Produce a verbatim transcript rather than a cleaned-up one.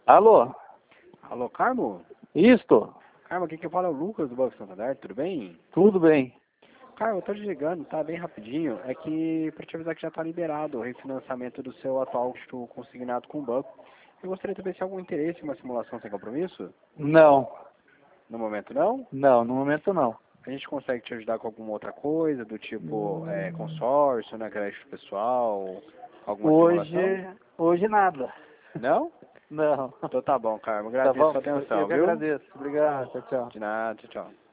Alô? Alô, Carmo? Isto? Carmo, aqui que fala é o Lucas do Banco Santander, tudo bem? Tudo bem. Carmo, eu tô te ligando, tá bem rapidinho, é que pra te avisar que já tá liberado o refinanciamento do seu atual custo consignado com o banco. Eu gostaria de saber se há algum interesse em uma simulação sem compromisso? Não, No momento não? não, no momento não. A gente consegue te ajudar com alguma outra coisa, do tipo é, consórcio, né, crédito pessoal, alguma simulação? Hoje, hoje nada. Não? Não. Então tá bom, Carmo, Tá agradeço a bom? sua Eu atenção, que viu? agradeço. Obrigado. Tchau, tchau. De nada, tchau, tchau.